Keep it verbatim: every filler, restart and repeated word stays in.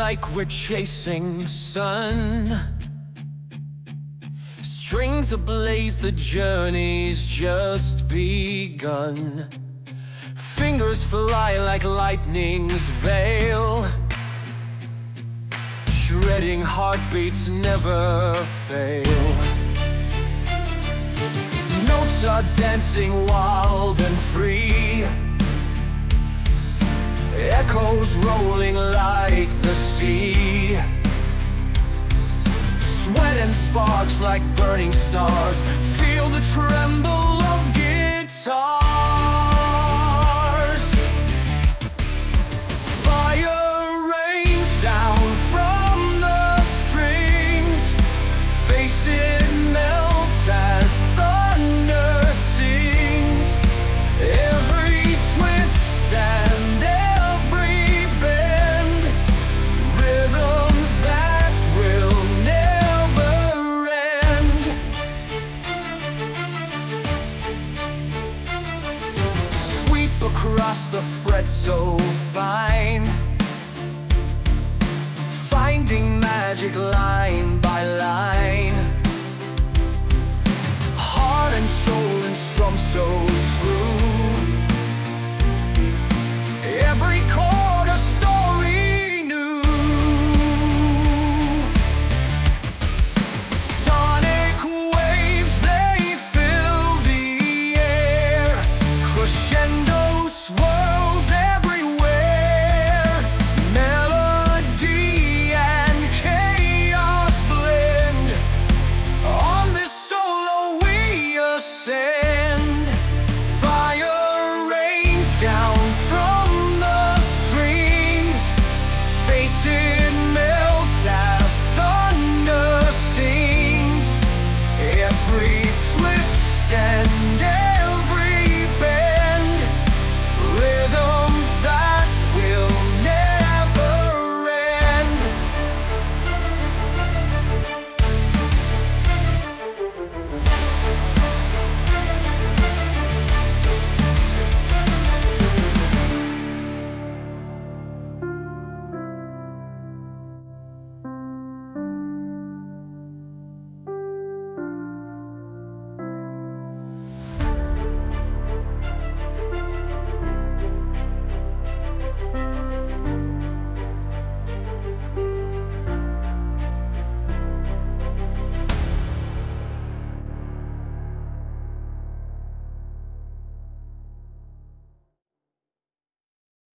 like we're chasing sun. Strings ablaze, the journey's just begun. Fingers fly like lightning's veil. Shredding heartbeats never fail. Notes are dancing wild and free. Echoes rolling like the sea. Sweat and sparks like burning stars. Feel the tremble of guitars. Fire rains down from the strings. Face it melts as thunder sings. Every twist and every bend, rhythms that will never end. Sweep across the fret so fine, finding magic line by line. Heart and soul and strum so true. Every chord a story new. Sonic waves, they fill the air. Crescendo swirls everywhere. Melody and chaos blend. On this solo we ascend.